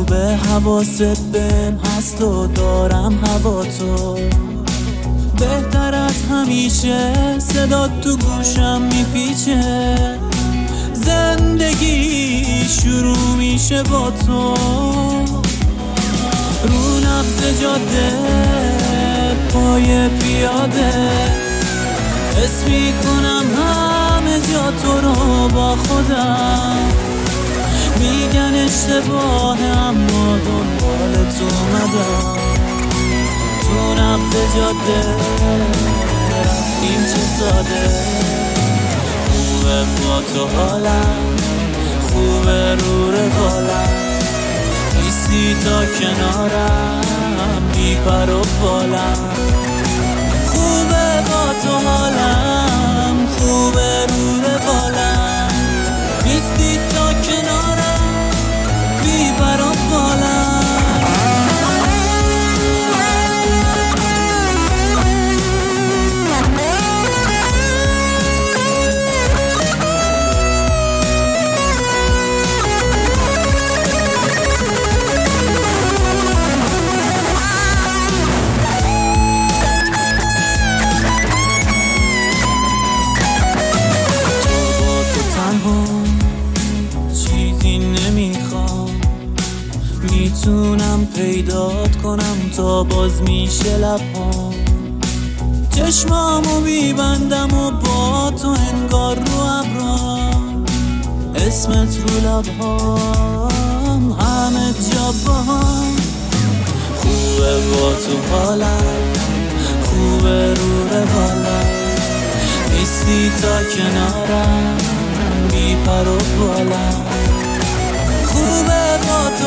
خوبه حواست بهم هست و دارم هوا تو بهتر از همیشه صدات تو گوشم میپیچه زندگی شروع میشه با تو رو نبض جاده پای پیاده حس میکنم همه جا تو رو با خودم میگن اشتباه اما دنبال تو اومدم تو نبض جاده رفتیم چه ساده خوبه با تو حالم خوبه رو روالم نیستی تا کنارم بی پر و بالم خوبه با تو حالم خوبه رو روالم نیستی تا کنارم بی پر و بالم چیزی نمیخوام میتونم پیدات کنم تا باز میشه لبام چشمامو میبندم و با تو انگار رو ابرام اسمت رو لبهام همه جا باهم خوبه با تو حالم خوبه رو روالم نیستی تا کنارم بی پر و بالم خوبه با تو